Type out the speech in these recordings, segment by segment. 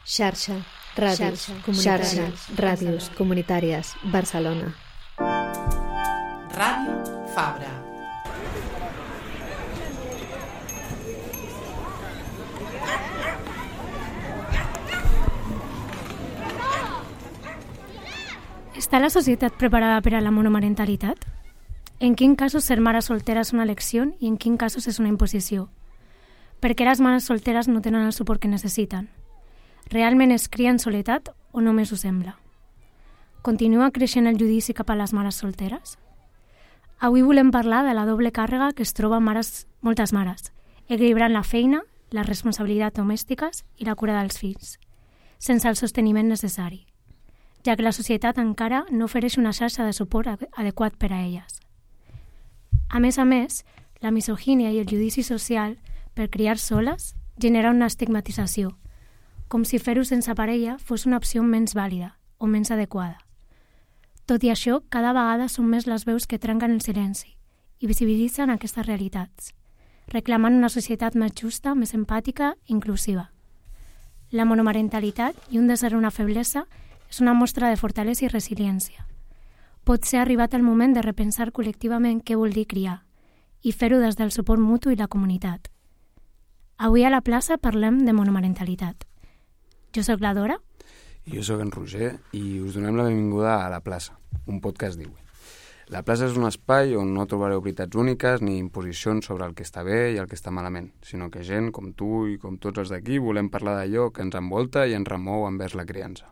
Xarxa, ràdios comunitàries, Barcelona. Ràdio Fabra. Està la societat preparada per a la monomarentalitat? En quin casos ser mare soltera és una elecció i en quin casos és una imposició? Per què les mares solteres no tenen el suport que necessiten? Realment es cria en soledat o només ho sembla? Continua creixent el judici cap a les mares solteres? Avui volem parlar de la doble càrrega que es troba moltes mares, equilibrant la feina, les responsabilitats domèstiques i la cura dels fills, sense el sosteniment necessari, ja que la societat encara no ofereix una xarxa de suport adequat per a elles. A més, la misogínia i el judici social per criar soles genera una estigmatització, com si fer-ho sense parella fos una opció menys vàlida o menys adequada. Tot i això, cada vegada són més les veus que trenquen el silenci i visibilitzen aquestes realitats, reclamant una societat més justa, més empàtica i inclusiva. La monomarentalitat, lluny de ser una feblesa, és una mostra de fortalesa i resiliència. Pot ser arribat el moment de repensar col·lectivament què vol dir criar i fer-ho des del suport mutu i la comunitat. Avui a la plaça parlem de monomarentalitat. Jo sóc la Dora. I jo sóc en Roger i us donem la benvinguda a La Plaça, un podcast d'Iwi. La plaça és un espai on no trobareu veritats úniques ni imposicions sobre el que està bé i el que està malament, sinó que gent com tu i com tots els d'aquí volem parlar d'allò que ens envolta i ens remou envers la criança.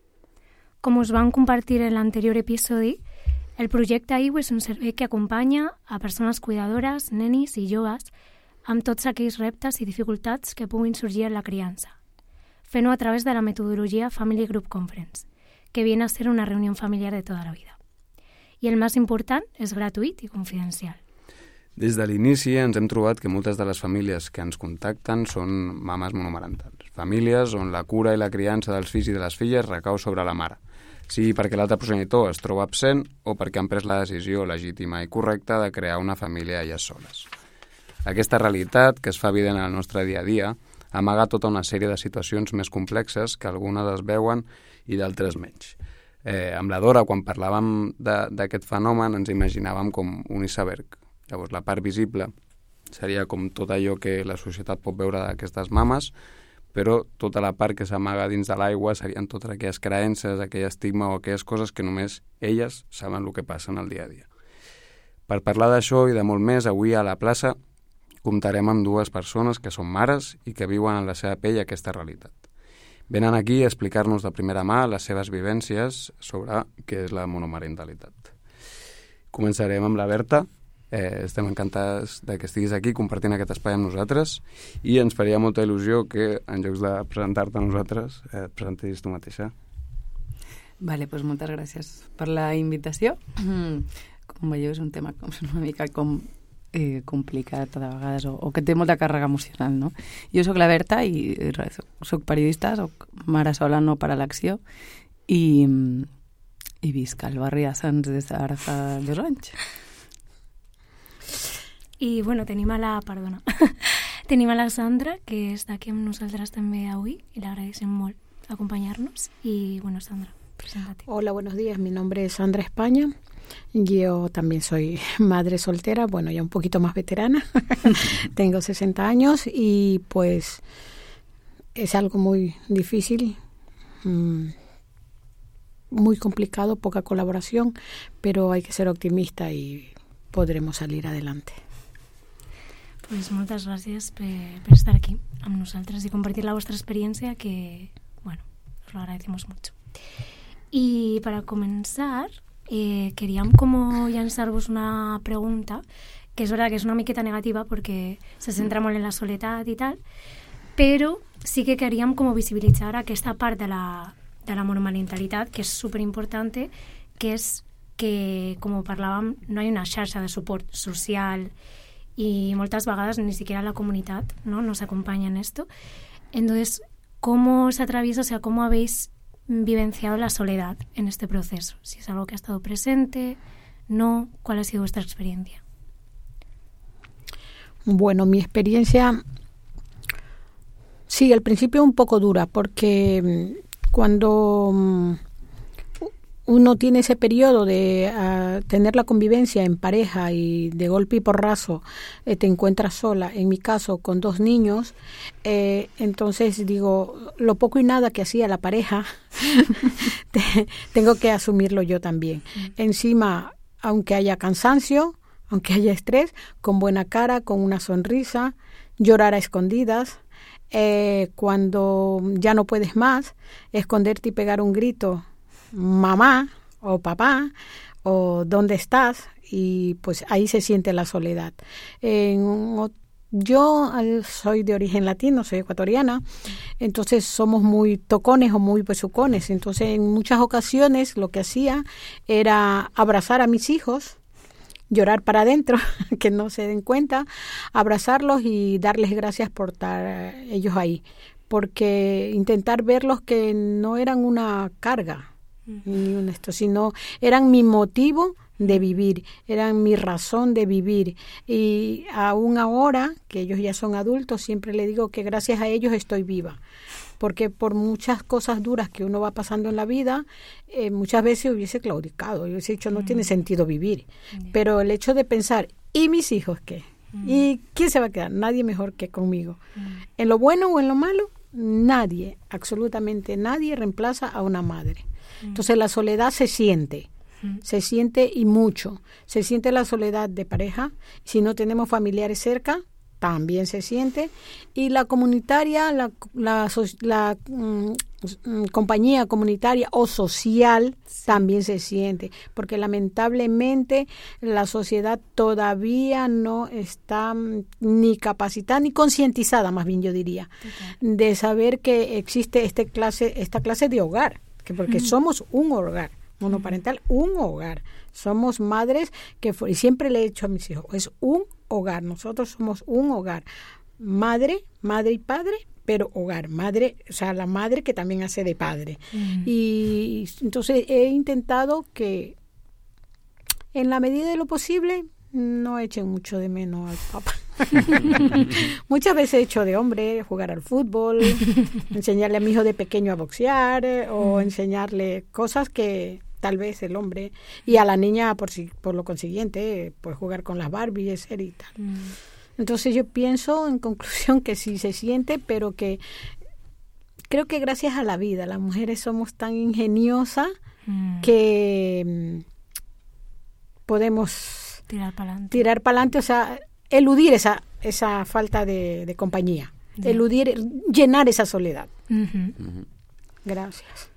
Com us vam compartir en l'anterior episodi, el projecte Iwi és un servei que acompanya a persones cuidadores, nenis i joves amb tots aquells reptes i dificultats que puguin sorgir en la criança, fent-ho a través de la metodologia Family Group Conference, que viene a ser una reunión familiar de toda la vida. I el més important, és gratuït i confidencial. Des de l'inici ens hem trobat que moltes de les famílies que ens contacten són mames monomarentals. Famílies on la cura i la criança dels fills i de les filles recau sobre la mare, sigui perquè l'altre progenitor es troba absent o perquè han pres la decisió legítima i correcta de crear una família elles soles. Aquesta realitat, que es fa evident al nostre dia a dia, amaga tota una sèrie de situacions més complexes que algunes es veuen i d'altres menys. Amb la Dora, quan parlàvem d'aquest fenomen, ens imaginàvem com un iceberg. Llavors, la part visible seria com tot allò que la societat pot veure d'aquestes mames, però tota la part que s'amaga dins de l'aigua serien totes aquelles creences, aquell estigma o aquelles coses que només elles saben el que passa en el dia a dia. Per parlar d'això i de molt més, avui a la plaça comptarem amb dues persones que són mares i que viuen en la seva pell aquesta realitat. Venen aquí a explicar-nos de primera mà les seves vivències sobre què és la monomarentalitat. Començarem amb la Berta. Estem encantats que estiguis aquí compartint aquest espai amb nosaltres i ens faria molta il·lusió que, en lloc de presentar-te a nosaltres, et presentis tu mateixa. Vale, doncs moltes gràcies per la invitació. Com veieu, és un tema una mica complicat de vegades o que té molta càrrega emocional, no? Jo sóc la Berta i sóc periodista, sóc mare sola no per elecció i visc al barri de Sants des d'ara fa 2 anys. I bueno, tenim a la Sandra, que està aquí amb nosaltres també avui i l'agraeixem molt acompanyar-nos. Y bueno, Sandra, preséntate. Hola, buenos días. Mi nombre es Sandra España. Yo también soy madre soltera, bueno, ya un poquito más veterana. Tengo 60 años y pues es algo muy difícil, muy complicado, poca colaboración, pero hay que ser optimista y podremos salir adelante. Pues moltes gràcies per estar aquí amb nosaltres i compartir la vostra experiència que, bueno, os lo agradecemos mucho. Y para comenzar, queríem como llançar-vos una pregunta que és verdad que és una miqueta negativa perquè se centra molt en la soledat i tal, però sí que queríem como visibilitzar aquesta part de la monomarentalitat que és superimportante, que és que, com parlàvem, no hi ha una xarxa de suport social y moltes vegades ni siquiera la comunidad no nos acompaña en esto. Entonces, ¿cómo se atraviesa, o sea, cómo habéis vivenciado la soledad en este proceso? Si es algo que ha estado presente, no, ¿cuál ha sido vuestra experiencia? Bueno, mi experiencia Sí, al principio un poco dura, porque cuando uno tiene ese periodo de tener la convivencia en pareja y de golpe y porrazo te encuentras sola, en mi caso con 2 niños, entonces digo, lo poco y nada que hacía la pareja, tengo que asumirlo yo también. Encima, aunque haya cansancio, aunque haya estrés, con buena cara, con una sonrisa, llorar a escondidas, cuando ya no puedes más, esconderte y pegar un grito, mamá o papá, o dónde estás, y pues ahí se siente la soledad. Yo soy de origen latino, soy ecuatoriana, entonces somos muy tocones o muy besucones, entonces en muchas ocasiones lo que hacía era abrazar a mis hijos, llorar para adentro, que no se den cuenta, abrazarlos y darles gracias por estar ellos ahí, porque intentar verlos que no eran una carga, ni un esto, sino eran mi motivo de vivir, eran mi razón de vivir. Y aún ahora, que ellos ya son adultos, siempre le digo que gracias a ellos estoy viva. Porque por muchas cosas duras que uno va pasando en la vida, muchas veces hubiese claudicado, hubiese dicho, no tiene sentido vivir. Pero el hecho de pensar, ¿y mis hijos qué? ¿Y quién se va a quedar? Nadie mejor que conmigo. En lo bueno o en lo malo, nadie, absolutamente nadie reemplaza a una madre. Entonces la soledad se siente y mucho. Se siente la soledad de pareja. Si no tenemos familiares cerca, también se siente. Y la comunitaria, la compañía comunitaria o social también se siente. Porque lamentablemente la sociedad todavía no está ni capacitada ni concientizada, más bien yo diría, de saber que existe esta clase de hogar. Porque somos un hogar monoparental, un hogar. Somos madres y siempre le he dicho a mis hijos, es un hogar, nosotros somos un hogar. Madre y padre, pero hogar. Madre, o sea, la madre que también hace de padre. Y entonces he intentado que en la medida de lo posible no echen mucho de menos al papá. Muchas veces he hecho de hombre, jugar al fútbol, enseñarle a mi hijo de pequeño a boxear, o enseñarle cosas que tal vez el hombre, y a la niña por lo consiguiente pues jugar con las Barbies y tal. Entonces yo pienso en conclusión que sí se siente, pero que creo que gracias a la vida las mujeres somos tan ingeniosas que podemos tirar para adelante, o sea, eludir esa falta de compañía, llenar esa soledad. Gràcies.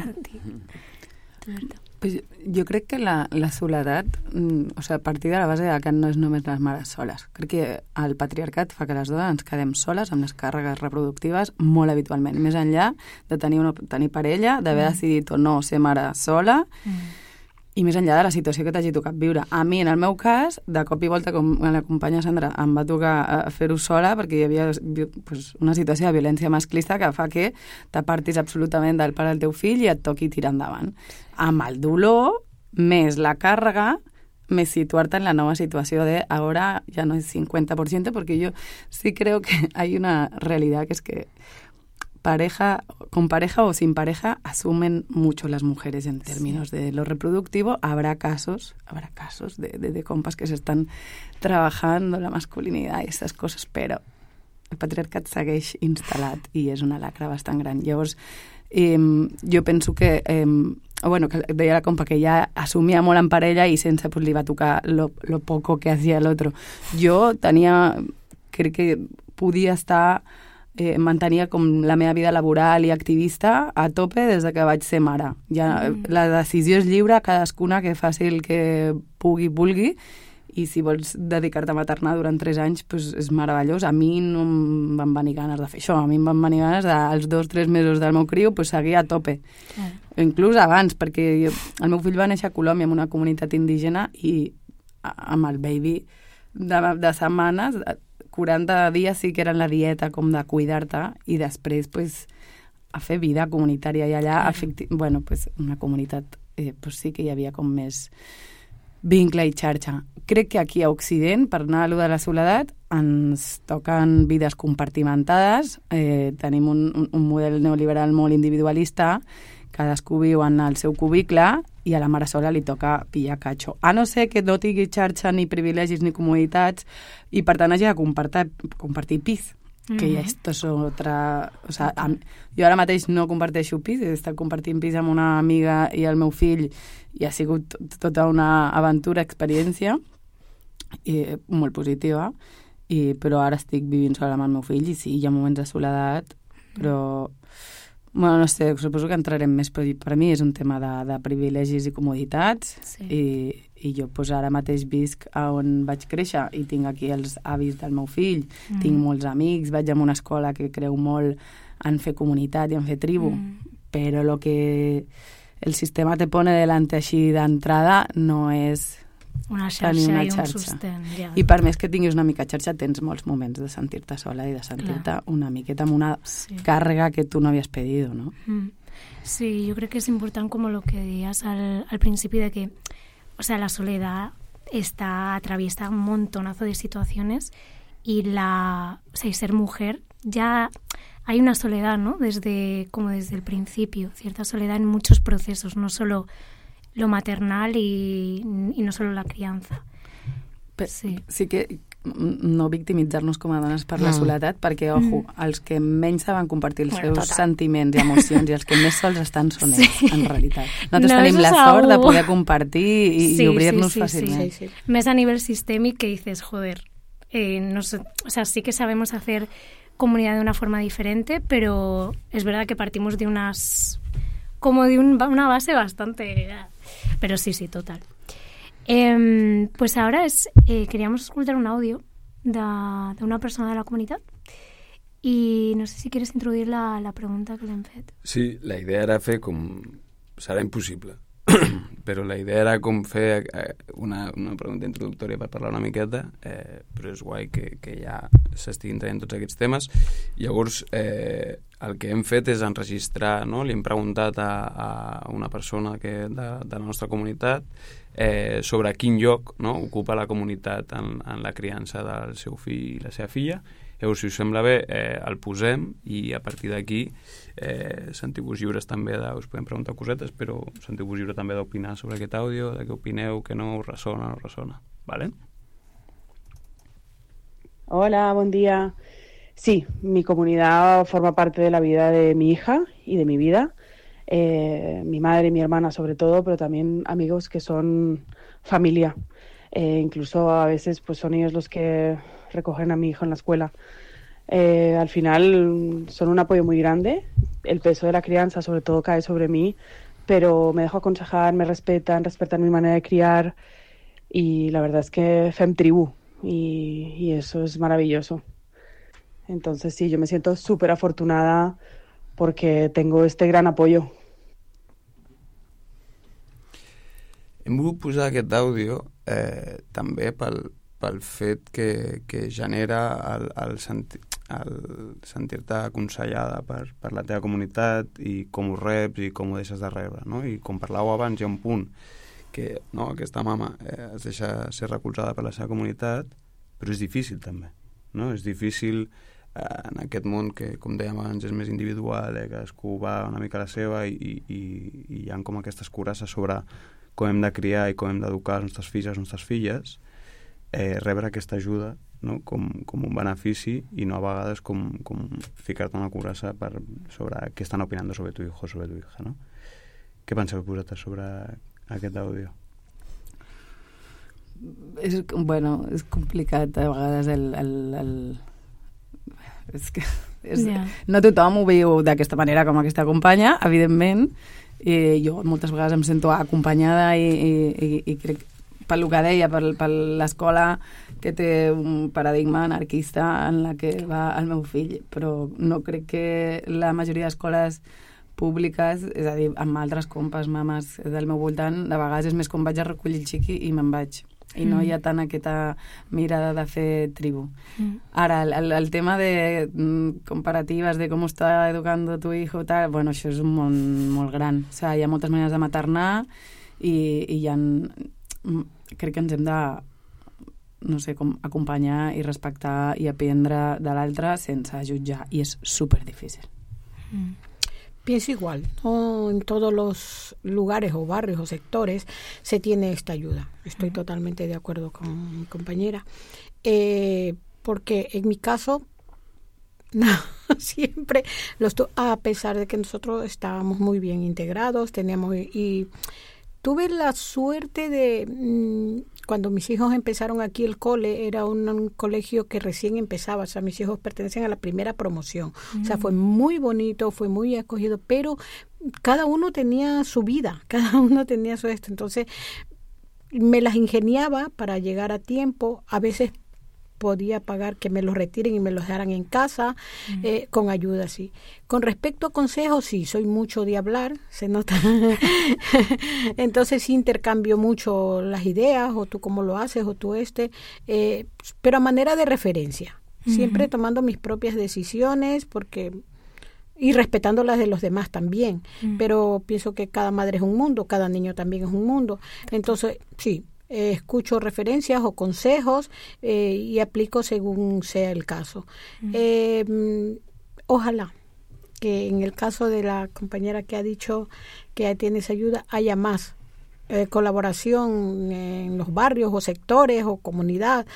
Pues jo crec que la soledat, o sigui, a partir de la base que no és només les mares soles. Crec que el patriarcat fa que les dones ens quedem soles amb les càrregues reproductives molt habitualment, més enllà de tenir parella, d'haver decidit o no ser mare sola, i més enllà de la situació que t'hagi tocat viure. A mi, en el meu cas, de cop i volta, com la companya Sandra, em va tocar fer-ho sola perquè hi havia una situació de violència masclista que fa que t'apartis absolutament del pare del teu fill i et toqui tirar endavant. Amb el dolor, més la càrrega, més situar-te en la nova situació de ahora ya no es 50%, porque yo sí creo que hay una realidad que es que con pareja o sin pareja asumen mucho las mujeres en términos de lo reproductivo. Habrá casos de compas que se están trabajando la masculinidad y estas cosas, però el patriarcat segueix instal·lat i és una lacra bastant gran. Llavors, jo penso que que deia la compa que ja assumia molt en parella i sense li va tocar lo poco que hacía el otro. Jo crec que podia estar mantenia com la meva vida laboral i activista a tope des de que vaig ser mare. Ja la decisió és lliure, cadascuna que faci el que vulgui, i si vols dedicar-te a maternar durant 3 anys, pues és meravellós. A mi no em van venir ganes de fer això. A mi em van venir ganes als 2-3 mesos del meu criu pues, seguir a tope. Inclús abans, perquè el meu fill va néixer a Colòmbia, en una comunitat indígena, i amb el baby de setmanes, 40 dies sí que eren la dieta com de cuidar-te, i després pues, a fer vida comunitària. I allà, una comunitat, pues sí que hi havia com més vincle i xarxa. Crec que aquí a Occident, per anar a allò de la soledat, ens toquen vides compartimentades, tenim un model neoliberal molt individualista, cadascú viu en el seu cubicle i a la mare sola li toca pillar catxo. A no ser que no tingui xarxa ni privilegis ni comoditats i per tant hagi de compartir pis, que ja esto es otra... O sea, jo ara mateix no comparteixo pis, he estat compartint pis amb una amiga i el meu fill i ha sigut tota una aventura, experiència molt positiva, però ara estic vivint sola amb el meu fill i sí, hi ha moments de soledat, però... Bueno, no sé, suposo que entrarem més, però per mi és un tema de privilegis i comoditats, i jo pues, ara mateix visc on vaig créixer i tinc aquí els avis del meu fill, tinc molts amics, vaig a una escola que creu molt en fer comunitat i en fer tribu, però lo que el sistema te pone delante així d'entrada no és... Una xarxa i un sostén. Ja. I per més que tinguis una mica xarxa, tens molts moments de sentir-te sola i de sentir-te una miqueta amb una càrrega que tu no havies pedido, ¿no? Sí, yo creo que es importante como lo que decías al principio de que, o sea, la soledad atraviesa un montonazo de situaciones y y ser mujer ya hay una soledad, ¿no? Desde el principio, cierta soledad en muchos procesos, no solo lo maternal y no solo la crianza. Sí que no victimitzar-nos com a dones per la soledat, perquè, ojo, els que menys saben compartir els seus sentiments i emocions i els que més sols estan són ells, en realitat. Nosaltres tenim la sort de poder compartir i obrir-nos fàcilment. Sí. Més a nivell sistèmic que dices, joder, no sé, o sea, sí que sabemos hacer comunidad de una forma diferente, pero es verdad que partimos de una una base bastante... Pero sí, total. Pues ahora queríamos escuchar un audio de una persona de la comunitat i no sé si quieres introduir la pregunta que l'hem fet. Sí, la idea era fer com... Serà impossible, però la idea era com fer una pregunta introductòria per parlar una miqueta, però és guai que ja s'estiguin traient tots aquests temes. Llavors, el que hem fet és enregistrar, no? Li hem preguntat a una persona de la nostra comunitat sobre quin lloc, no, ocupa la comunitat en la criança del seu fill i la seva filla. Llavors, si us sembla bé, el posem i a partir d'aquí sentiu-vos lliures també us podem preguntar cosetes, però sentiu-vos lliure també d'opinar sobre aquest àudio, de què opineu, que no us ressona, no ressona. ¿Vale? Hola, buen día. Sí, mi comunidad forma parte de la vida de mi hija y de mi vida. Mi madre y mi hermana sobre todo, pero también amigos que son familia. Incluso a veces pues son ellos los que recogen a mi hijo en la escuela. Al final son un apoyo muy grande. El peso de la crianza sobre todo cae sobre mí, pero me dejo aconsejar, me respetan mi manera de criar y la verdad es que fem tribu y eso es maravilloso. Entonces sí, yo me siento súper afortunada porque tengo este gran apoyo. Hem volgut posar aquest àudio també pel fet que genera el sentir-te aconsellada per la teva comunitat i com ho reps i com ho deixes de rebre, no? I com parlàveu abans, hi ha un punt que no, aquesta mama es deixa ser recolzada per la seva comunitat, però és difícil també, no? És difícil en aquest món que, com dèiem abans, és més individual, cadascú va una mica a la seva i hi ha com aquestes curasses sobre com hem de criar i com hem d'educar els nostres fills i les nostres filles, rebre aquesta ajuda, no? com un benefici i no a vegades com ficar-te una curassa sobre què estan opinant sobre tu hijo o sobre tu hija, no? Què penseu vosaltres sobre aquest àudio? És complicat a vegades és que no tothom ho viu d'aquesta manera com aquesta companya, evidentment. Jo moltes vegades em sento acompanyada i crec, pel que deia, per l'escola que té un paradigma anarquista en la que va el meu fill, però no crec que la majoria d'escoles públiques, és a dir, amb altres compes, mames del meu voltant, de vegades és més com vaig a recollir el xiqui i me'n vaig. I no hi ha tant aquesta mirada de fer tribu. Ara, el tema de comparatives de com està educant tu hijo, tal, bueno, això és un món molt gran. O sigui, hi ha moltes maneres de maternar i hi ha crec que ens hem de, no sé, com acompanyar i respectar i aprendre de l'altre sense jutjar, i és súper difícil. Pienso igual, ¿no? En todos los lugares o barrios o sectores se tiene esta ayuda. Estoy totalmente de acuerdo con mi compañera. Porque en mi caso, no, siempre a pesar de que nosotros estábamos muy bien integrados, y tuve la suerte de, cuando mis hijos empezaron aquí el cole, era un colegio que recién empezaba, o sea, mis hijos pertenecen a la primera promoción. O sea, fue muy bonito, fue muy acogido, pero cada uno tenía su vida, cada uno tenía su esto. Entonces, me las ingeniaba para llegar a tiempo. A veces podía pagar que me los retiren y me los dejaran en casa, con ayuda, sí. Con respecto a consejos, sí, soy mucho de hablar, se nota. Entonces sí intercambio mucho las ideas, o tú cómo lo haces, o tú pero a manera de referencia, siempre tomando mis propias decisiones, y respetando las de los demás también, pero pienso que cada madre es un mundo, cada niño también es un mundo. Entonces, sí, escucho referencias o consejos y aplico según sea el caso. Ojalá que en el caso de la compañera que ha dicho que tiene esa ayuda, haya más colaboración en los barrios o sectores o comunidad,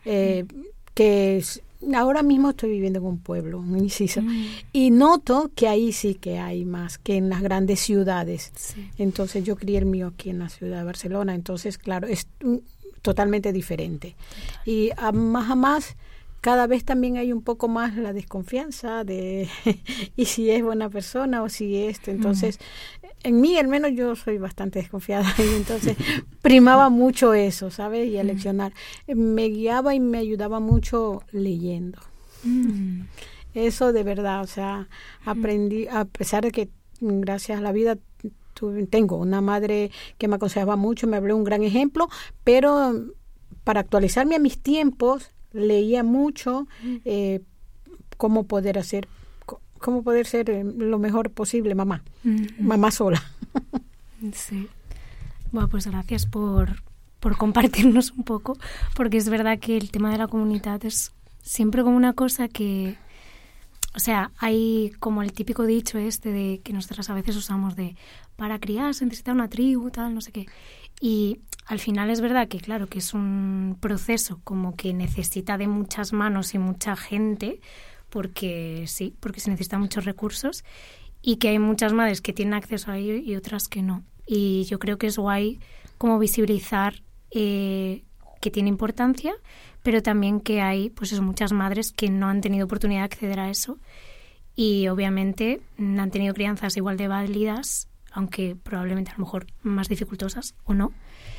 ahora mismo estoy viviendo en un pueblo, un inciso, y noto que ahí sí que hay más que en las grandes ciudades. Sí. Entonces yo crié el mío aquí en la ciudad de Barcelona, entonces claro, es totalmente diferente. Y a más, cada vez también hay un poco más la desconfianza de y si es buena persona o si entonces en mí al menos yo soy bastante desconfiada y entonces primaba mucho eso, ¿sabes? Y eleccionar. Me guiaba y me ayudaba mucho leyendo. Eso de verdad, o sea, aprendí, a pesar de que gracias a la vida tengo una madre que me aconsejaba mucho, me habló un gran ejemplo, pero para actualizarme a mis tiempos leía mucho cómo poder ser lo mejor posible mamá sola. Sí. Bueno, pues gracias por compartirnos un poco, porque es verdad que el tema de la comunidad es siempre como una cosa que, o sea, hay como el típico dicho de que nosotras a veces usamos de para criar se necesita una tribu, tal, no sé qué. Y al final es verdad que, claro, que es un proceso como que necesita de muchas manos y mucha gente, porque se necesitan muchos recursos y que hay muchas madres que tienen acceso a ello y otras que no. Y yo creo que es guay como visibilizar que tiene importancia, pero también que hay muchas madres que no han tenido oportunidad de acceder a eso y obviamente han tenido crianzas igual de válidas, aunque probablemente a lo mejor más dificultosas o no.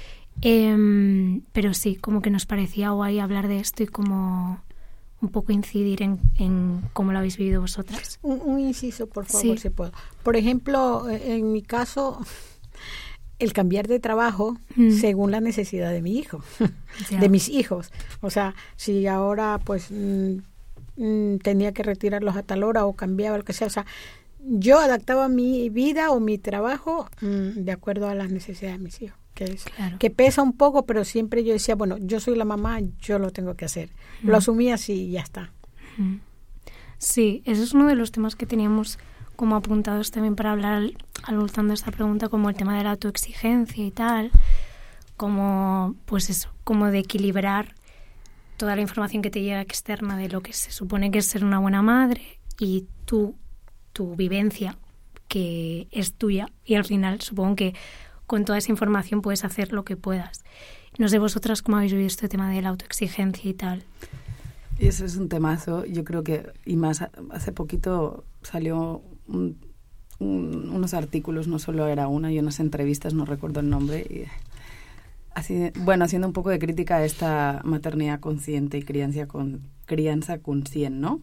Pero sí, como que nos parecía guay hablar de esto y como un poco incidir en cómo lo habéis vivido vosotras. Un inciso, por favor, si puedo. Por ejemplo, en mi caso, el cambiar de trabajo según la necesidad de mi hijo, de mis hijos. O sea, si ahora tenía que retirarlos a tal hora o cambiaba lo que sea, o sea, yo adaptaba mi vida o mi trabajo de acuerdo a las necesidades de mis hijos. Que pesa un poco, pero siempre yo decía, bueno, yo soy la mamá, yo lo tengo que hacer. Lo asumí así y ya está. Sí, eso es uno de los temas que teníamos como apuntados también para hablar alcanzando esta pregunta, como el tema de la autoexigencia y tal, como como de equilibrar toda la información que te llega externa de lo que se supone que es ser una buena madre y tu vivencia, que es tuya, y al final supongo que con toda esa información puedes hacer lo que puedas. No sé vosotras cómo habéis vivido este tema de la autoexigencia y tal. Y eso es un temazo. Yo creo que, y más, hace poquito salió unos artículos, no solo era una, y unas entrevistas, no recuerdo el nombre, y haciendo un poco de crítica a esta maternidad consciente y criança conscient, no?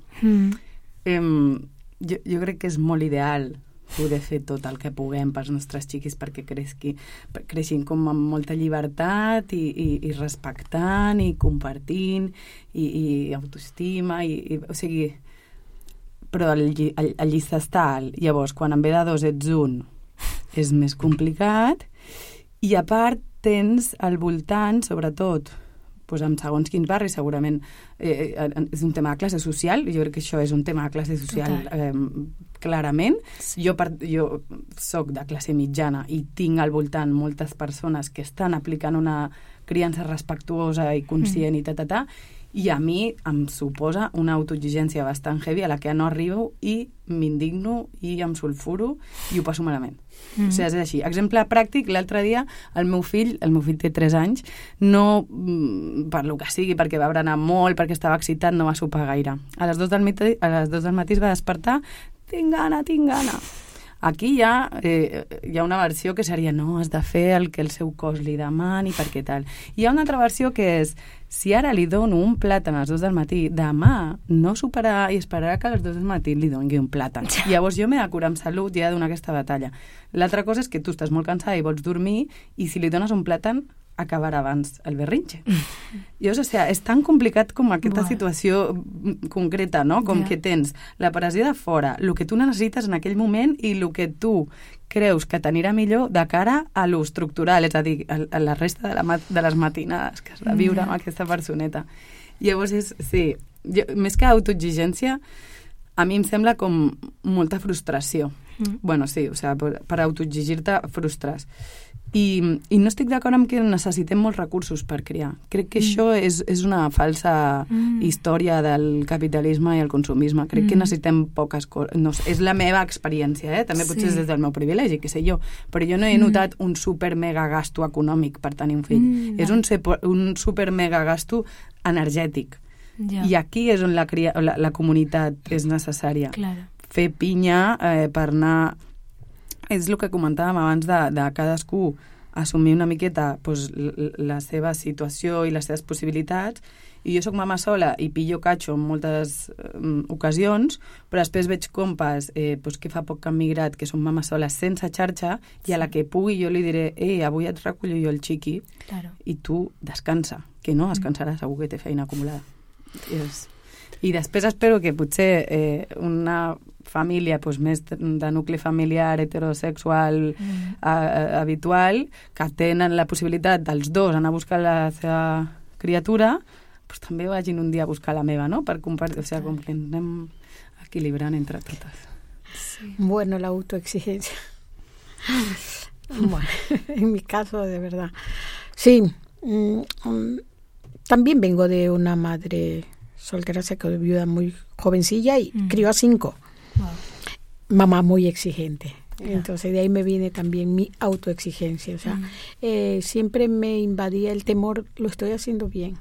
Jo crec que és molt ideal poder fer tot el que puguem pels nostres xiquis perquè creixin com amb molta llibertat i respectant i compartint i autoestima o sigui, però el llista està alt. Llavors, quan en ve de dos ets un, és més complicat i a part tens al voltant, sobretot, doncs amb segons quins barris, segurament és un tema de classe social, jo crec que això és un tema de classe social clarament. Sí. Jo soc de classe mitjana i tinc al voltant moltes persones que estan aplicant una criança respectuosa i conscient i i a mi em suposa una autoexigència bastant heavy a la que no arribo i m'indigno i em sulfuro i ho passo malament. O sigui, és així. Exemple pràctic, l'altre dia el meu fill té 3 anys, no, per lo que sigui, perquè va berenar molt, perquè estava excitat, no va sopar gaire. A les 2 del matí es va despertar, tinc gana. Aquí hi ha una versió que seria no, has de fer el que el seu cos li demani, perquè tal. Hi ha una altra versió que és, si ara li dono un plàtan a les 2 del matí, demà no superarà i esperarà que a les 2 del matí li doni un plàtan. Llavors jo m'he de curar amb salut i he de donar aquesta batalla. L'altra cosa és que tu estàs molt cansada i vols dormir i si li dones un plàtan acabarà abans el berrinxe. Llavors, o sigui, és tan complicat com aquesta situació concreta, no? Com que tens la pressió de fora, el que tu necessites en aquell moment i el que tu creus que t'anirà millor de cara a lo estructural, és a dir, a la resta de les matinades que has de viure amb aquesta personeta. Llavors, més que autoexigència, a mi em sembla com molta frustració. Bueno, sí, o sigui, per autoexigir-te frustres. I no estic d'acord amb que necessitem molts recursos per criar. Crec que això és una falsa història del capitalisme i el consumisme. Crec que necessitem poques coses. No, és la meva experiència, també potser és des del meu privilegi, que sé jo, però jo no he notat un super-mega gasto econòmic per tenir un fill. És un super-mega gasto energètic. I aquí és on la comunitat és necessària. Fer pinya per anar... És el que comentàvem abans de cadascú assumir una miqueta la seva situació i les seves possibilitats. I jo soc mama sola i pillo catxo en moltes ocasions, però després veig compes que fa poc que han migrat, que són mames soles sense xarxa, i a la que pugui jo li diré avui et recullo jo el xiqui i tu descansa, que no descansarà, segur que té feina acumulada. I després espero que potser una família més de nucli familiar heterosexual habitual, que tenen la possibilitat dels dos anar a buscar la seva criatura, també vagin un dia a buscar la meva, no? Per compartir, o sigui, com que anem equilibrant entre totes. Bueno, la autoexigencia. Bueno, en mi caso, de verdad. Sí, también vengo de una madre soltera, se quedó viuda muy jovencilla y crió a 5. Wow. Mamá muy exigente. Entonces de ahí me viene también mi autoexigencia. O sea, siempre me invadía el temor, lo estoy haciendo bien.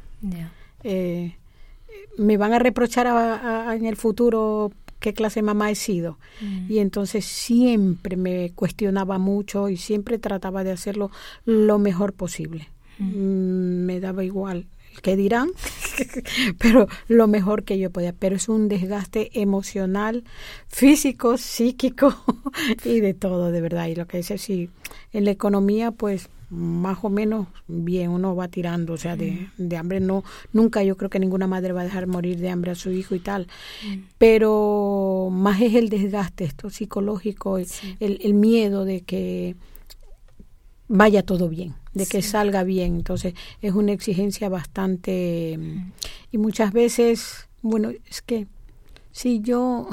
Me van a reprochar en el futuro qué clase de mamá he sido. Y entonces siempre me cuestionaba mucho y siempre trataba de hacerlo lo mejor posible. Me daba igual qué dirán, pero lo mejor que yo podía. Pero es un desgaste emocional, físico, psíquico y de todo, de verdad. Y lo que dice, sí, en la economía, pues más o menos bien, uno va tirando, o sea, de hambre no, nunca yo creo que ninguna madre va a dejar morir de hambre a su hijo y tal, pero más es el desgaste esto psicológico, el miedo de que vaya todo bien, de que salga bien. Entonces es una exigencia bastante y muchas veces, bueno, es que si yo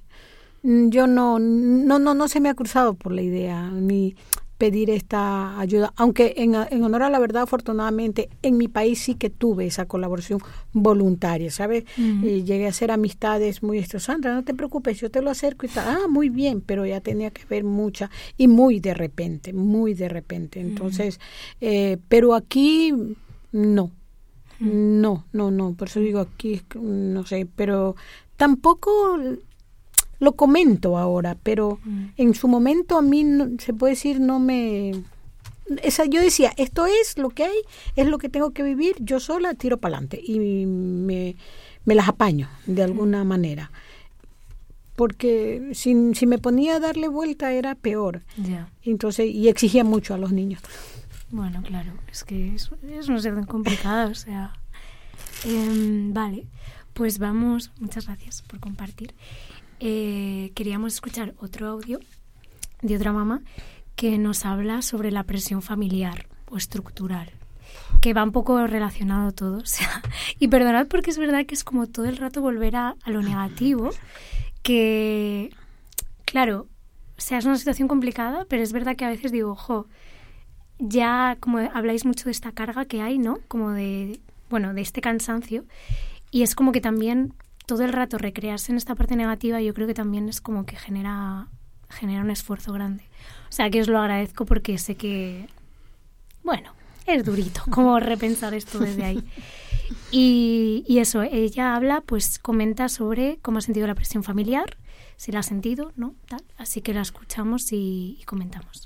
no se me ha cruzado por la idea ni pedir esta ayuda, aunque en honor a la verdad, afortunadamente, en mi país sí que tuve esa colaboración voluntaria, ¿sabes? Y llegué a hacer amistades muy Sandra, no te preocupes, yo te lo acerco y tal, muy bien, pero ya tenía que ver mucha, y muy de repente, entonces, pero aquí no, por eso digo aquí, no sé, pero tampoco... Lo comento ahora, pero en su momento a mí, se puede decir, no me... yo decía, esto es lo que hay, es lo que tengo que vivir, yo sola tiro para adelante y me las apaño de alguna manera. Porque si me ponía a darle vuelta era peor. Entonces, y exigía mucho a los niños. Bueno, claro, es que es una situación complicada, o sea... vale, pues vamos, muchas gracias por compartir. Queríamos escuchar otro audio de otra mamá que nos habla sobre la presión familiar o estructural, que va un poco relacionado todo. O sea, y perdonad porque es verdad que es como todo el rato volver a lo negativo, que, claro, o sea, es una situación complicada, pero es verdad que a veces digo, ojo, ya como habláis mucho de esta carga que hay, ¿no? Como de este cansancio, y es como que también todo el rato recrearse en esta parte negativa, yo creo que también es como que genera un esfuerzo grande. O sea, que os lo agradezco porque sé que, bueno, es durito como repensar esto desde ahí. Y eso, ella habla, pues comenta sobre cómo ha sentido la presión familiar, si la ha sentido, ¿no? Tal. Así que la escuchamos y comentamos.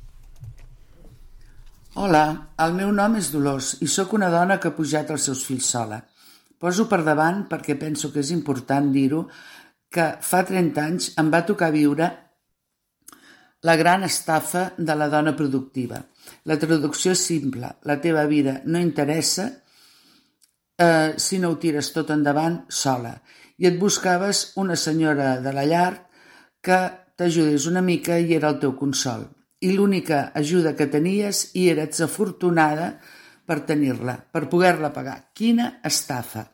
Hola, el meu nom és Dolors i sóc una dona que ha pujat els seus fills sola. Poso per davant perquè penso que és important dir-ho que fa 30 anys em va tocar viure la gran estafa de la dona productiva. La traducció és simple, la teva vida no interessa si no ho tires tot endavant sola. I et buscaves una senyora de la llar que t'ajudés una mica i era el teu consol. I l'única ajuda que tenies i eres afortunada per tenir-la, per poder-la pagar. Quina estafa!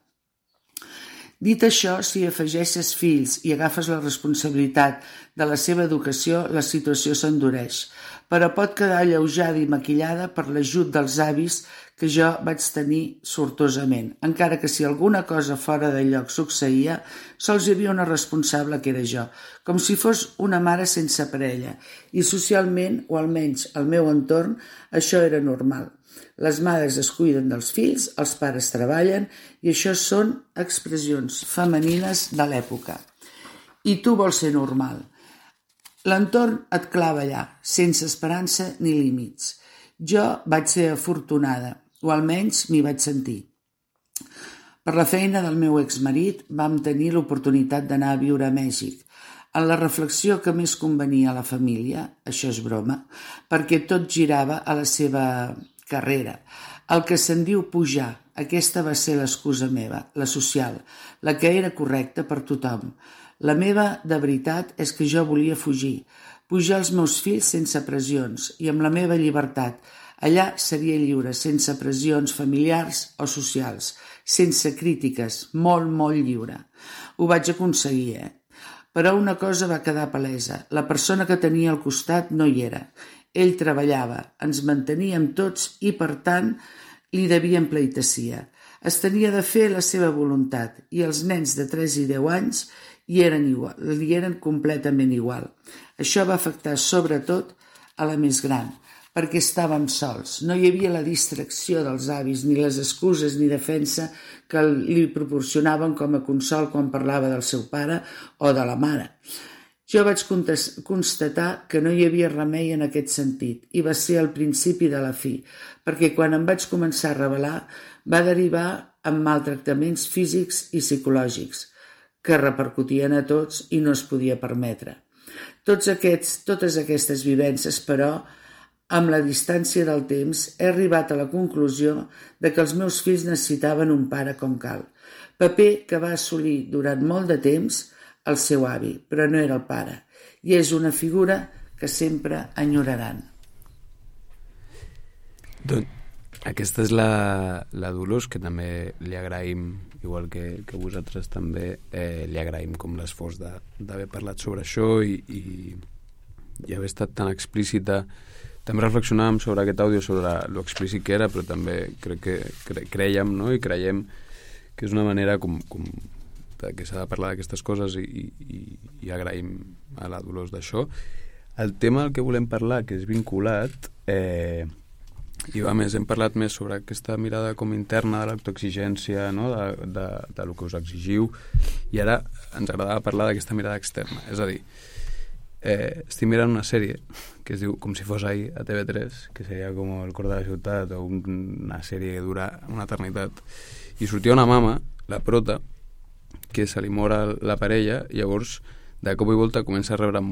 Dit això, si afegeixes fills i agafes la responsabilitat de la seva educació, la situació s'endureix, però pot quedar alleujada i maquillada per l'ajut dels avis que jo vaig tenir sortosament, encara que si alguna cosa fora de lloc succeïa, sols hi havia una responsable que era jo, com si fos una mare sense parella, i socialment, o almenys al meu entorn, això era normal. Les mares es cuiden dels fills, els pares treballen, i això són expressions femenines de l'època. I tu vols ser normal. L'entorn et clava allà, sense esperança ni límits. Jo vaig ser afortunada, o almenys m'hi vaig sentir. Per la feina del meu exmarit vam tenir l'oportunitat d'anar a viure a Mèxic, en la reflexió que més convenia a la família, això és broma, perquè tot girava a la seva carrera. El que se'n diu pujar, aquesta va ser l'excusa meva, la social, la que era correcta per tothom. La meva, de veritat, és que jo volia fugir, pujar els meus fills sense pressions i amb la meva llibertat. Allà seria lliure, sense pressions familiars o socials, sense crítiques, molt, molt lliure. Ho vaig aconseguir, Però una cosa va quedar palesa. La persona que tenia al costat no hi era. Ell treballava, ens manteníem tots i, per tant, li devien pleitessia. Es tenia de fer la seva voluntat i els nens de 3 i 10 anys li eren completament igual. Això va afectar sobretot a la més gran, perquè estàvem sols. No hi havia la distracció dels avis, ni les excuses ni defensa que li proporcionaven com a consol quan parlava del seu pare o de la mare. Jo vaig constatar que no hi havia remei en aquest sentit i va ser el principi de la fi, perquè quan em vaig començar a rebel·lar va derivar en maltractaments físics i psicològics que repercutien a tots i no es podia permetre. Totes aquestes vivències, però, amb la distància del temps, he arribat a la conclusió de que els meus fills necessitaven un pare com cal. Paper que va assolir durant molt de temps el seu avi, però no era el pare. I és una figura que sempre enyoraran. Doncs aquesta és la Dolors, que també li agraïm, igual que vosaltres també, li agraïm com l'esforç d'haver parlat sobre això i haver estat tan explícita. També reflexionàvem sobre aquest àudio, sobre lo explícit que era, però també crec que creiem, no? I creiem que és una manera com que s'ha de parlar d'aquestes coses i agraïm a la Dolors d'això. El tema del que volem parlar, que és vinculat, i a més hem parlat més sobre aquesta mirada com interna de l'autoexigència, no? de lo que us exigiu, i ara ens agradava parlar d'aquesta mirada externa. És a dir, estic mirant una sèrie que es diu Com si fos ahir a TV3, que seria com El cor de la ciutat, o una sèrie que dura una eternitat, i sortia una mama, la prota, que se li mora la parella, i llavors de cop i volta comença a rebre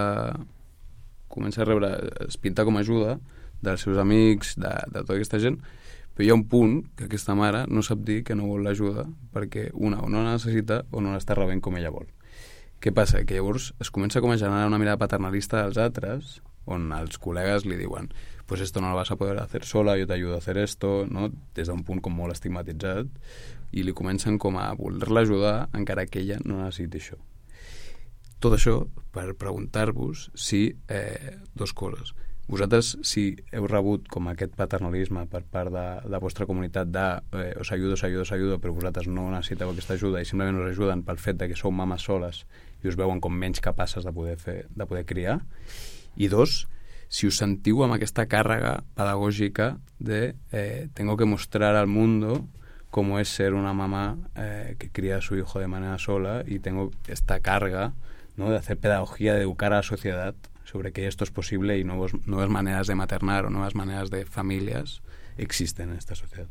es pinta com a ajuda dels seus amics, de tota aquesta gent, però hi ha un punt que aquesta mare no sap dir que no vol l'ajuda perquè una o no la necessita o no l'està rebent com ella vol. Què passa? Que llavors es comença com a generar una mirada paternalista dels altres on els col·legues li diuen pues esto no lo vas a poder hacer sola, yo te ayudo a hacer esto, no? Des d'un punt com molt estigmatitzat, i li comencen com a voler-la ajudar encara que ella no necessiti això. Tot això per preguntar-vos si dos coses. Vosaltres, si heu rebut com aquest paternalisme per part de la vostra comunitat de os ayudo, però vosaltres no necessiteu aquesta ajuda i simplement us ajuden pel fet de que sou mames soles i us veuen com menys capaces de poder criar. I dos, si us sentiu amb aquesta càrrega pedagògica de tengo que mostrar al mundo cómo es ser una mamá que cría a su hijo de manera sola y tengo esta carga, ¿no?, de hacer pedagogía, de educar a la sociedad sobre que esto es posible y nuevas maneras de maternar o nuevas maneras de familias existen en esta sociedad.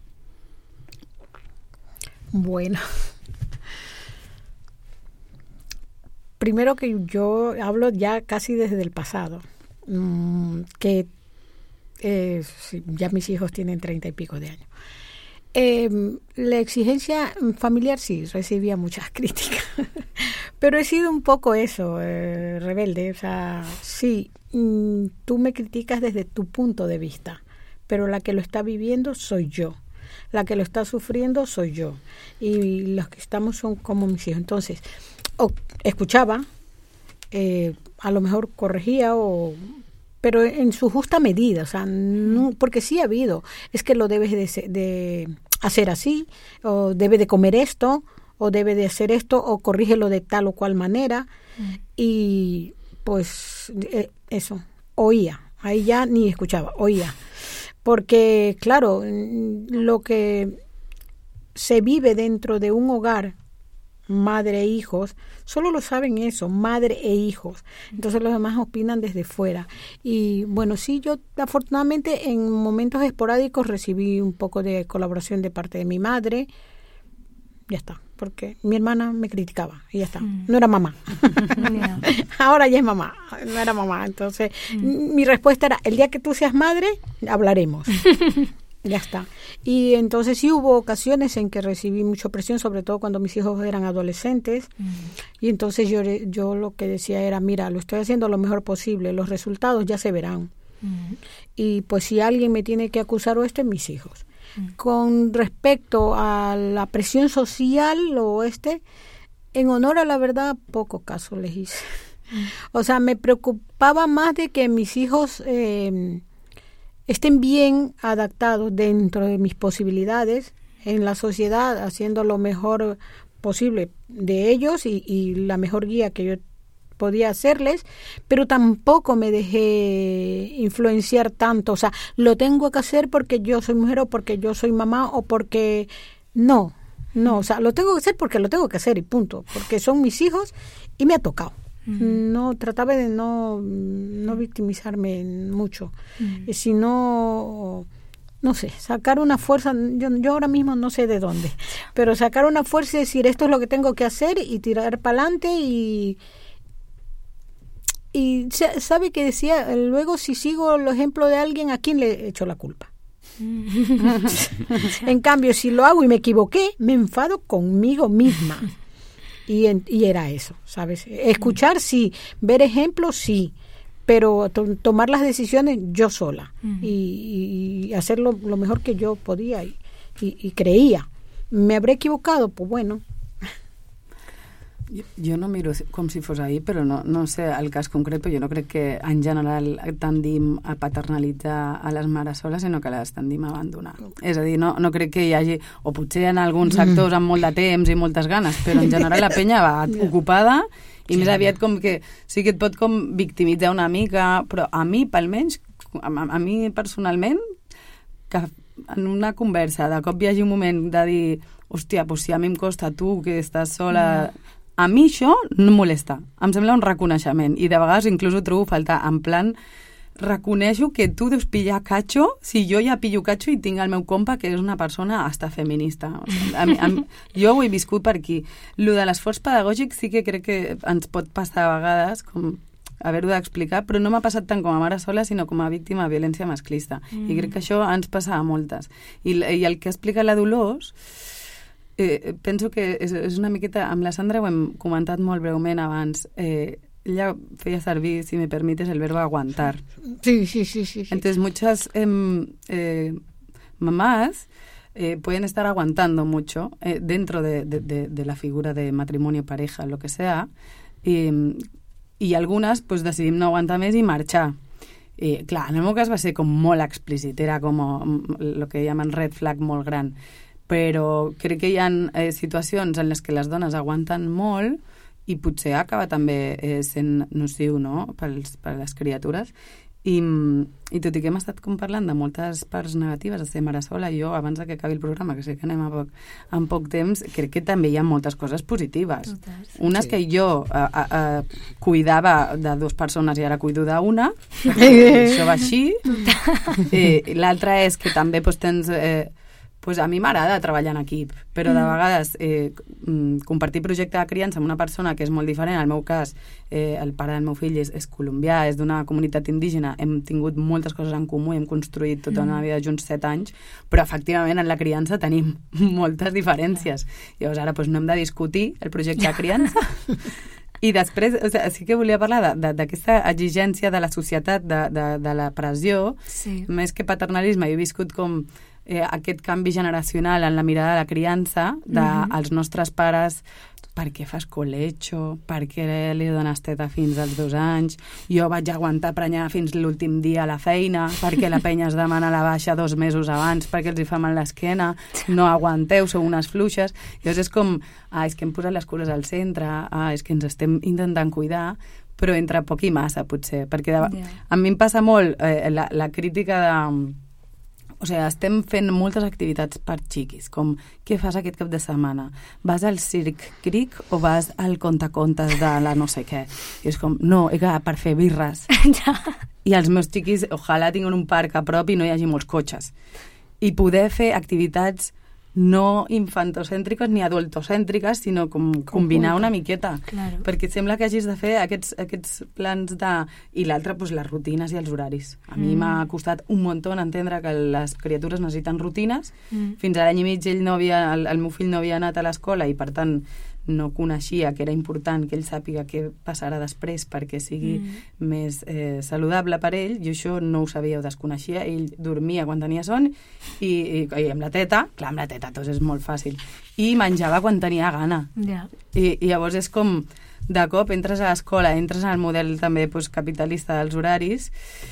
Bueno, primero que yo hablo ya casi desde el pasado, que ya mis hijos tienen 30 y pico de años. La exigencia familiar sí, recibía muchas críticas, pero he sido un poco eso, rebelde. O sea, sí, tú me criticas desde tu punto de vista, pero la que lo está viviendo soy yo, la que lo está sufriendo soy yo, y los que estamos son como mis hijos. Entonces, escuchaba, a lo mejor corregía pero en su justa medida, o sea, no, porque sí ha habido, es que lo debes de hacer así, o debe de comer esto, o debe de hacer esto, o corrígelo de tal o cual manera, y pues eso, oía, ahí ya ni escuchaba, oía, porque claro, lo que se vive dentro de un hogar, madre e hijos, solo lo saben eso, madre e hijos. Entonces los demás opinan desde fuera. Y bueno, sí, yo afortunadamente en momentos esporádicos recibí un poco de colaboración de parte de mi madre. Ya está, porque mi hermana me criticaba y ya está. No era mamá. Ahora ya es mamá, no era mamá. Entonces mi respuesta era, el día que tú seas madre, hablaremos. Ya está. Y entonces sí hubo ocasiones en que recibí mucha presión, sobre todo cuando mis hijos eran adolescentes. Y entonces yo lo que decía era, mira, lo estoy haciendo lo mejor posible, los resultados ya se verán. Y pues si alguien me tiene que acusar o mis hijos. Con respecto a la presión social en honor a la verdad, poco caso les hice. O sea, me preocupaba más de que mis hijos estén bien adaptados dentro de mis posibilidades en la sociedad, haciendo lo mejor posible de ellos y la mejor guía que yo podía hacerles, pero tampoco me dejé influenciar tanto. O sea, lo tengo que hacer porque yo soy mujer o porque yo soy mamá o porque... No, o sea, lo tengo que hacer porque lo tengo que hacer y punto, porque son mis hijos y me ha tocado. No, trataba de no victimizarme mucho, sino, no sé, sacar una fuerza, yo ahora mismo no sé de dónde, pero sacar una fuerza y decir esto es lo que tengo que hacer y tirar para adelante y sabe que decía, luego si sigo el ejemplo de alguien, ¿a quién le echo la culpa? En cambio, si lo hago y me equivoqué, me enfado conmigo misma. Y era eso, ¿sabes? Escuchar sí, ver ejemplos sí, pero tomar las decisiones yo sola y hacerlo lo mejor que yo podía y creía. ¿Me habré equivocado? Pues bueno. Jo no miro com si fos ahir, però no sé el cas concret, però jo no crec que en general tendim a paternalitzar a les mares soles, sinó que les tendim a abandonar. És a dir, no crec que hi hagi, o potser en alguns sectors amb molt de temps i moltes ganes, però en general la penya va ocupada i més aviat com que sí que et pot com victimitzar una mica, però a mi, almenys, a mi personalment, que en una conversa de cop hi hagi un moment de dir, hòstia, doncs si a mi em costa, tu que estàs sola... A mi això no em molesta, em sembla un reconeixement i de vegades inclús ho trobo faltar, en plan reconeixo que tu deus pillar catxo si jo ja pillo catxo i tinc el meu compa que és una persona hasta feminista. O sigui, jo ho he viscut per aquí. Lo de l'esforç pedagògic sí que crec que ens pot passar a vegades com haver-ho d'explicar, però no m'ha passat tant com a mare sola, sinó com a víctima de violència masclista. I crec que això ens passa a moltes. I el que explica la Dolors... penso que és una miqueta, amb la Sandra ho hem comentat molt breument abans, ella feia servir, si me permites, el verbo aguantar. Sí. Entonces, muchas mamás pueden estar aguantando mucho dentro de la figura de matrimonio, pareja, lo que sea, i algunes pues, decidim no aguantar més i marxar. I, clar, en el meu cas va ser com molt explícit, era com el que llamen red flag molt gran, però crec que hi ha situacions en les que les dones aguanten molt i potser acaba també sent nociu, no?, per les criatures. I tot i que hem estat parlant de moltes parts negatives de ser mare sola, jo, abans que acabi el programa, que sé que anem en poc temps, crec que també hi ha moltes coses positives. Una és que jo cuidava de 2 persones i ara cuido d'una, això va així. L'altra és que també tens... Pues a mi m'agrada treballar en equip, però de vegades compartir projecte de criança amb una persona que és molt diferent. En el meu cas, el pare del meu fill és colombià, és d'una comunitat indígena, hem tingut moltes coses en comú, hem construït tota una vida junts 7 anys, però efectivament en la criança tenim moltes diferències. Llavors ara no hem de discutir el projecte de criança. I després, sí que volia parlar d'aquesta exigència de la societat, de la pressió, més que paternalisme. Jo he viscut com aquest canvi generacional en la mirada de la criança dels nostres pares. Per què fas colecho? Per què li dones teta fins als 2 anys? Jo vaig aguantar prenyar fins l'últim dia a la feina, perquè la penya es demana la baixa 2 mesos abans, perquè els hi fa mal l'esquena, no aguanteu, sou unes fluixes. Llavors és com, és que hem posat les cures al centre, és que ens estem intentant cuidar, però entre poc i massa, potser. Perquè a mi em passa molt la crítica de... O sigui, estem fent moltes activitats per xiquis, com què fas aquest cap de setmana? Vas al Circ Cric o vas al contacontes de la no sé què? I és com, no, he quedat per fer birres. I els meus xiquis, ojalà tinguin un parc a prop i no hi hagi molts cotxes. I poder fer activitats no infantocèntriques ni adultocèntriques, sinó com combinar una miqueta. Claro. Perquè sembla que hagis de fer aquests plans de... I l'altre, les rutines i els horaris. A mi m'ha costat un muntó entendre que les criatures necessiten rutines. Fins a l'any i mig el meu fill no havia anat a l'escola i, per tant, no coneixia que era important que ell sàpiga què passarà després perquè sigui més saludable per ell. Jo això no ho sabia, ho desconeixia. Ell dormia quan tenia son i amb la teta, clar, amb la teta tot és molt fàcil, i menjava quan tenia gana. I llavors és com, de cop entres a l'escola, entres en el model també capitalista dels horaris,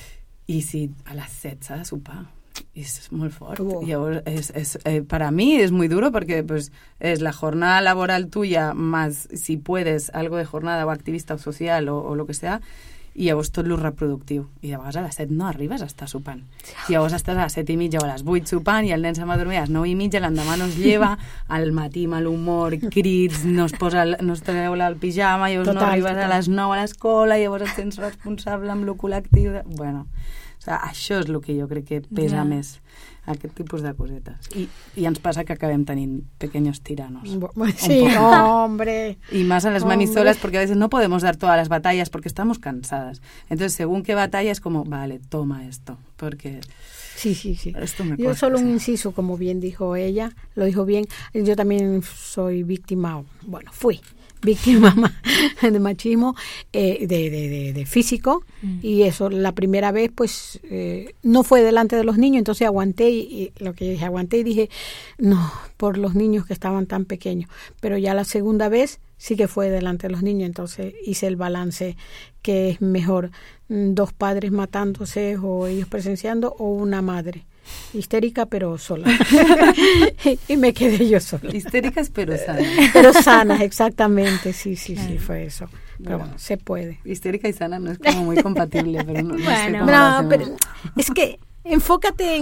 i si a les 7 s'ha de sopar, és molt fort. Llavors, para mí es muy duro porque es la jornada laboral tuya más, si puedes, algo de jornada o activista o social o lo que sea, i llavors tot lo reproductiu. I de vegades a les 7 no arribes a estar sopant. I llavors estàs a les 7:30 o a les 8 sopant i el nen se'n va dormir a les 9:30, l'endemà no es lleva, al matí mal humor, crits, no es treu el pijama, llavors no arribes a les 9 a l'escola, llavors et sents responsable amb lo col·lectiu. Bueno, o sigui, això és el que jo crec que pesa més, aquest tipus de cosetes. I ens passa que acabem tenint pequeños tiranos. Sí, hombre. Y más a las mamis solas, porque a veces no podemos dar todas las batallas porque estamos cansadas. Entonces, según qué batalla, es como, vale, toma esto, porque... Sí. Yo solo un inciso, como bien dijo ella, lo dijo bien. Yo también soy víctima, bueno, fui víctima de machismo, de físico, y eso, la primera vez, pues, no fue delante de los niños, entonces aguanté, y lo que dije, aguanté y dije, no, por los niños que estaban tan pequeños, pero ya la segunda vez sí que fue delante de los niños, entonces hice el balance, que es mejor 2 padres matándose o ellos presenciando, o una madre histérica pero sola. Y me quedé yo sola. Histéricas pero sanas. Pero sanas, exactamente, sí, fue eso. Pero bueno, se puede. Histérica y sana no es como muy compatible, pero no sé cómo no, pero es que enfócate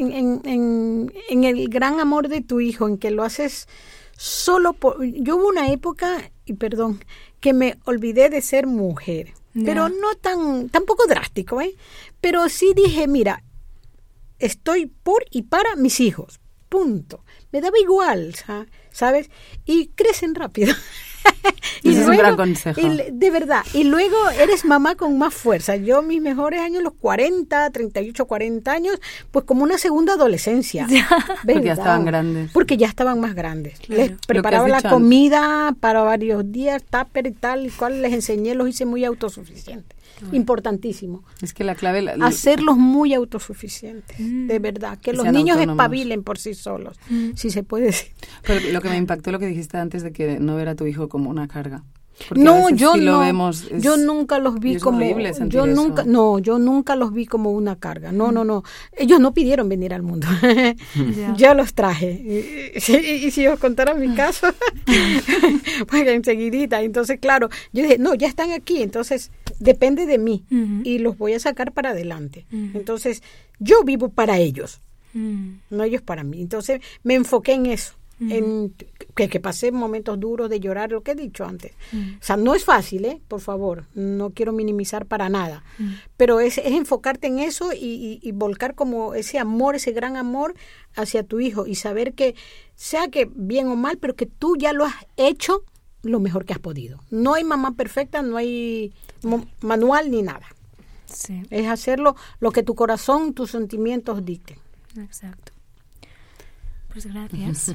en el gran amor de tu hijo, en que lo haces solo por... Yo hubo una época, y perdón, que me olvidé de ser mujer, pero no tampoco drástico, pero sí dije, mira, estoy por y para mis hijos, punto. Me daba igual, ¿sabes? Y crecen rápido. Ese es un gran consejo. De verdad. Y luego eres mamá con más fuerza. Yo mis mejores años, los 40, 38, 40 años, pues como una segunda adolescencia. Porque ya estaban grandes. Porque ya estaban más grandes. Claro. Les preparaba la comida para varios días, tupper y tal, y cual les enseñé, los hice muy autosuficientes. Importantísimo. Es que la clave... Hacerlos muy autosuficientes, de verdad. Que los niños autónomos. Espabilen por sí solos, si se puede decir. Pero lo que me impactó lo que dijiste antes de que no ver a tu hijo como una carga. Porque No, yo yo nunca los vi como yo nunca los vi como una carga. No. Ellos no pidieron venir al mundo. Yo los traje. Y si os contara mi caso, pues enseguidita. Entonces, claro, yo dije, no, ya están aquí, entonces depende de mí y los voy a sacar para adelante. Entonces, yo vivo para ellos, no ellos para mí. Entonces, me enfoqué en eso. En que pasé momentos duros de llorar, lo que he dicho antes. O sea, no es fácil, por favor, no quiero minimizar para nada, pero es enfocarte en eso y volcar como ese amor, ese gran amor hacia tu hijo y saber que, sea que bien o mal, pero que tú ya lo has hecho lo mejor que has podido. No hay mamá perfecta, no hay manual ni nada. Sí. Es hacerlo lo que tu corazón, tus sentimientos dicten. Exacto. Pues gracias.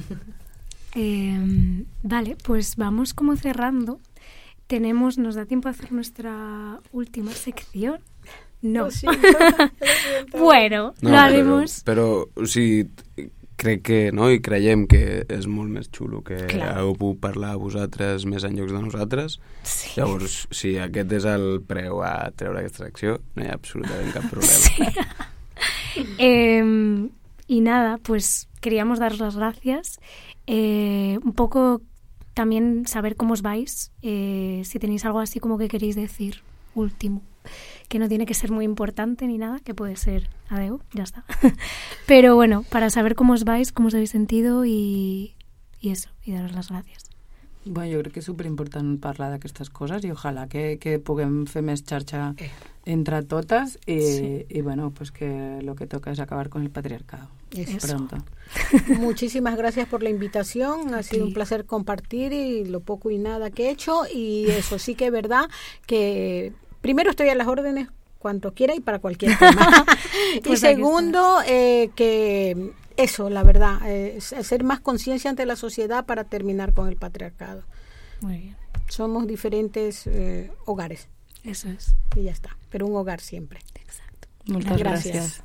Vale, pues vamos como cerrando. Nos da tiempo a hacer nuestra última sección. No. Bueno, lo haremos. Però o sigui, crec que, no, i creiem que és molt més xulo que hagueu pogut parlar a vosaltres més en llocs de nosaltres. Sí. Llavors, si aquest és el preu a treure aquesta secció, no hi ha absolutament cap problema. Sí. Y nada, pues queríamos daros las gracias. Un poco también saber cómo os vais, si tenéis algo así como que queréis decir último, que no tiene que ser muy importante ni nada, que puede ser adeu, ya está. Pero bueno, para saber cómo os vais, cómo os habéis sentido y eso, y daros las gracias. Bueno, jo crec que és superimportant parlar d'aquestes coses i ojalà que puguem fer més xarxa entre totes y bueno, pues que lo que toca es acabar con el patriarcado. Pronto. Muchísimas gracias por la invitación, ha sido un placer compartir y lo poco y nada que he hecho, y eso sí que es verdad que primero estoy a las órdenes cuanto quiera y para cualquier tema. Pues y segundo, que eso, la verdad, hacer más conciencia ante la sociedad para terminar con el patriarcado. Muy bien. Somos diferentes hogares. Eso es. Y ya está, pero un hogar siempre. Exacto. Moltes gràcies.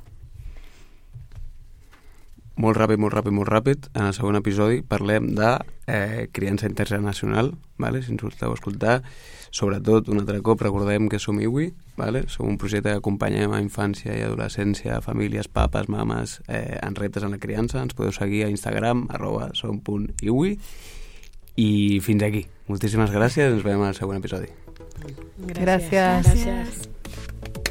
Molt ràpid. En el segon episodi parlem de criança internacional, vale? Si ens volteu a escoltar. Sobretot, un altre cop, recordem que som IWI, vale? Som un projecte que acompanyem a infància i adolescència, famílies, papes, mames, en reptes en la criança. Ens podeu seguir a Instagram, @som.iwi. I fins aquí. Moltíssimes gràcies, ens veiem al següent episodi. Gràcies. Gràcies.